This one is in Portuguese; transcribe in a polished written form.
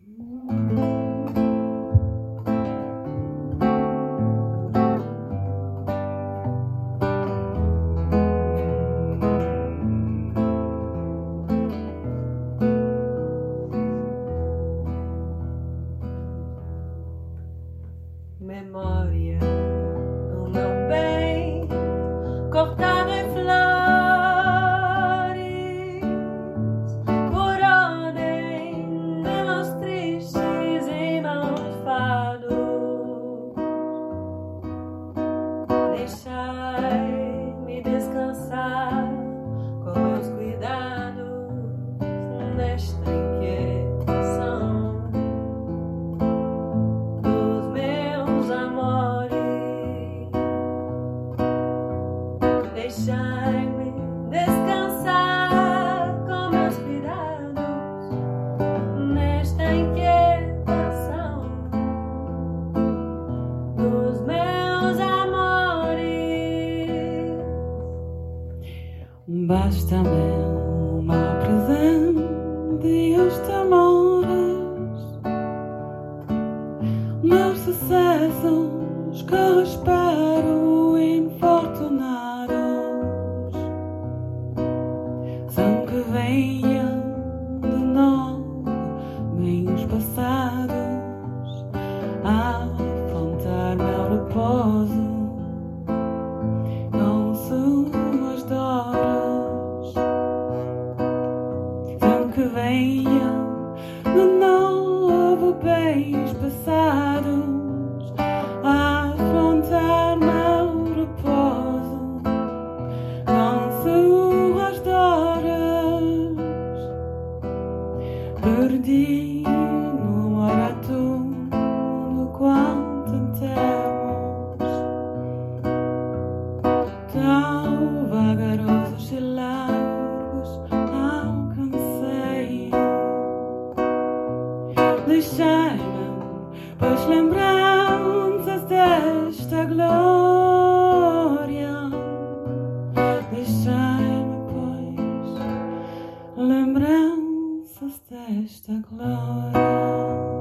Memória do meu bem, cortado em flores, por ordem de mãos tristes e malvados. Deixai-me descansar com meus cuidados nesta inquietação. Deixai-me descansar com meus cuidados nesta inquietação dos meus amores. Basta-me uma presente e os temores, meus sucessos que espero infortunados, sem que venham de nomes passados a afrontar meu repouso com suas dores, sem que venham de novo bens passados a afrontar meu repouso com suas dores. Perdi no ar tudo quanto temos, tão vagarosos e largos alcancei. Deixai-me, pois, lembranças desta glória. Deixai-me, pois, lembranças desta glória.